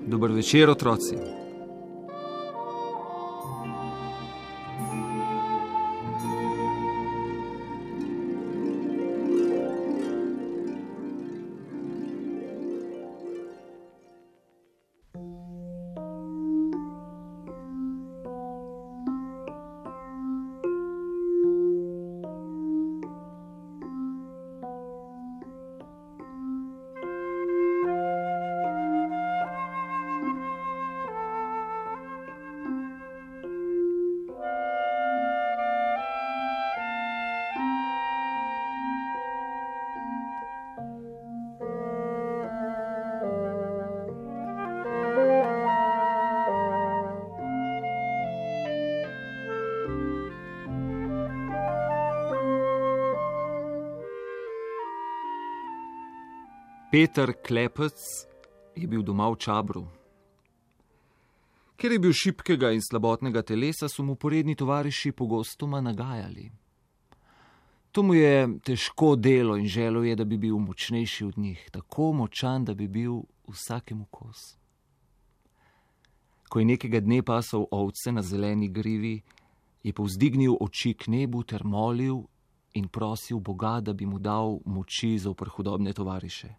Dober večer, otroci. Peter Klepec je bil doma v Čabru. Ker je bil šibkega in slabotnega telesa, so mu poredni tovariši pogostoma nagajali. To mu je težko delo in želel je, da bi bil močnejši od njih, tako močan, da bi bil vsakemu kos. Ko je nekega dne pasal ovce na zeleni grivi, je povzdignil oči k nebu ter molil in prosil Boga, da bi mu dal moči zoper hudobne tovariše.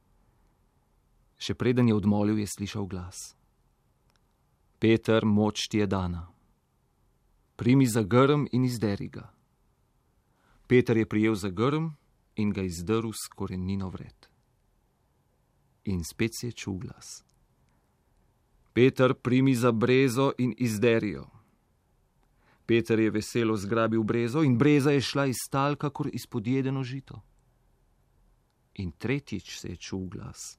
Še preden je odmolil, je slišal glas. Peter, moč ti je dana. Primi za grm in izderi ga. Peter je prijel za grm in ga izdrl s korenino vred. In spet se je čul glas. Peter, primi za brezo in izderi jo. Peter je veselo zgrabil brezo in breza je šla iz tal, kakor izpodjedeno žito. In tretjič se je čul glas.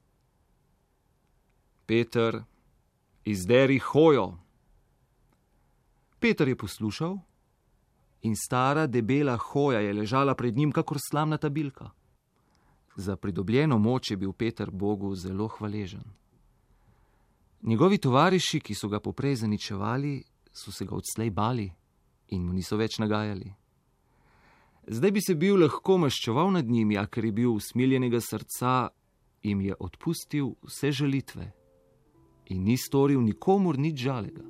Peter, izderi hojo. Peter je poslušal in stara debela hoja je ležala pred njim kakor slamnata bilka. Za pridobljeno moč je bil Peter Bogu zelo hvaležen. Njegovi tovariši, ki so ga poprej zaničevali, so se ga odslej bali in mu niso več nagajali. Zdaj bi se bil lahko maščeval nad njimi, a ker je bil usmiljenega srca, jim je odpustil vse žalitve in ni storil nikomur nič žalega.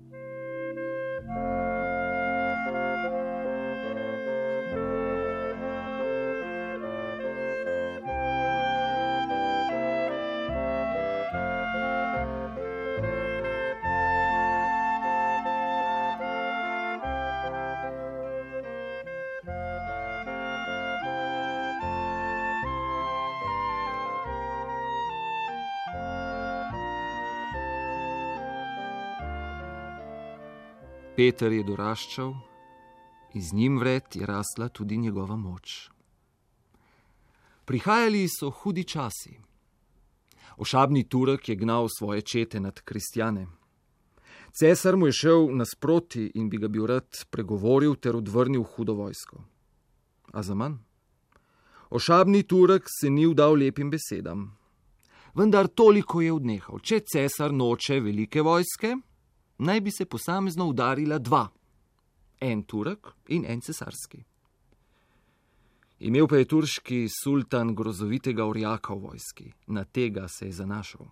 Peter je doraščal in z njim vred je rasla tudi njegova moč. Prihajali so hudi časi. Ošabni Turek je gnal svoje čete nad kristjane. Cesar mu je šel nasproti in bi ga bil rad pregovoril ter odvrnil hudo vojsko. A zaman? Ošabni Turek se ni vdal lepim besedam. Vendar toliko je odnehal. Če cesar noče velike vojske, naj bi se posamezno udarila dva, en Turek in en cesarski. Imel pa je turški sultan grozovitega orjaka v vojski, na tega se je zanašal.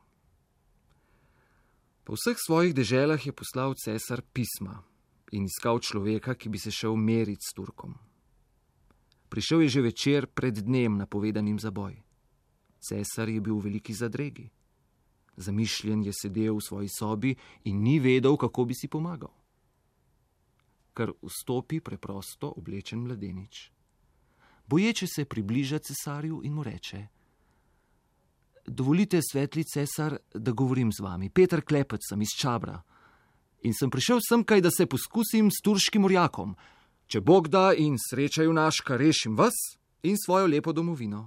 Po vseh svojih deželah je poslal cesar pisma in iskal človeka, ki bi se šel meriti s Turkom. Prišel je že večer pred dnem napovedanim za boj. Cesar je bil v veliki zadregi. Zamišljen je sedel v svoji sobi in ni vedel, kako bi si pomagal. Kar vstopi preprosto oblečen mladenič. Boječe se približa cesarju in mu reče: Dovolite, svetli cesar, da govorim z vami. Peter Klepec sem iz Čabra in sem prišel semkaj, da se poskusim s turškim orjakom. Če Bog da in sreča junaška, rešim vas in svojo lepo domovino.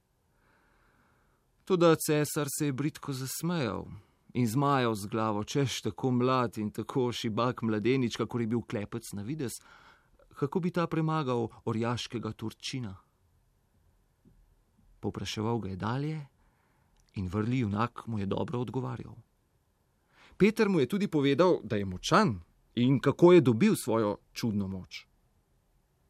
Toda cesar se je bridko zasmejal in zmajal z glavo, češ tako mlad in tako šibak mladenič, kakor je bil Klepec na videz, kako bi ta premagal orjaškega Turčina. Povpraševal ga je dalje in vrli junak mu je dobro odgovarjal. Peter mu je tudi povedal, da je močan in kako je dobil svojo čudno moč.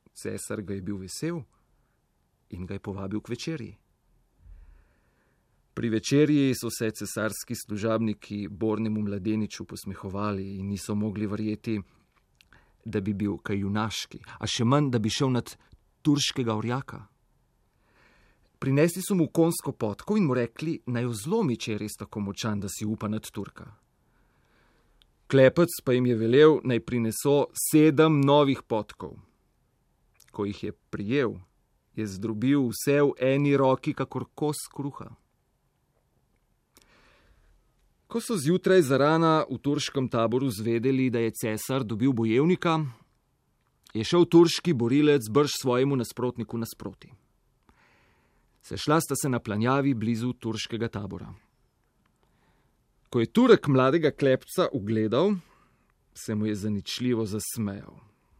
Cesar ga je bil vesel in ga je povabil k večerji. Pri večerji so se cesarski služabniki bornemu mladeniču posmehovali in niso mogli verjeti, da bi bil kaj junaški, a še manj, da bi šel nad turškega orjaka. Prinesli so mu konjsko potko in mu rekli, naj jo zlomi, če je res tako močan, da si upa nad Turka. Klepec pa jim je velel, naj prineso 7 novih potkov. Ko jih je prijel, je zdrobil vse v eni roki, kakor kos kruha. Ko so zjutraj zarana v turškem taboru zvedeli, da je cesar dobil bojevnika, je šel turški borilec brž svojemu nasprotniku nasproti. Sešla sta se na planjavi blizu turškega tabora. Ko je Turek mladega Klepca ugledal, se mu je zaničljivo zasmejal.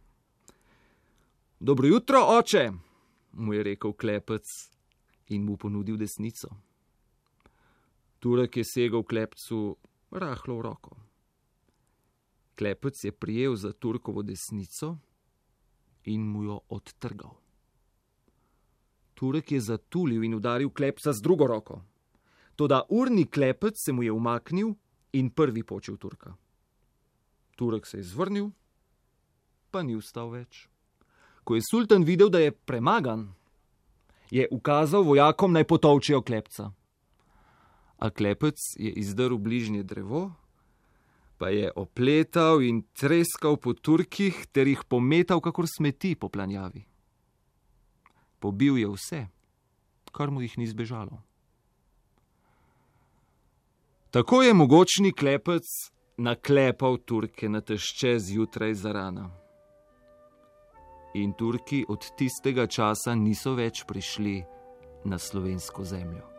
Dobro jutro, oče, mu je rekel Klepec in mu ponudil desnico. Turek je segal Klepcu rahlo v roko. Klepec je prijel za Turkovo desnico in mu jo odtrgal. Turek je zatulil in udaril Klepca z drugo roko. Toda urni Klepec se mu je umaknil in prvi počel Turka. Turek se je zvrnil, pa ni vstal več. Ko je sultan videl, da je premagan, je ukazal vojakom, naj potolčejo Klepca. A Klepec je izdrl bližnje drevo, pa je opletal in treskal po Turkih ter jih pometal kakor smeti po planjavi. Pobil je vse, kar mu jih ni zbežalo. Tako je mogočni Klepec naklepal Turke na tešče zjutraj zarana. In Turki od tistega časa niso več prišli na slovensko zemljo.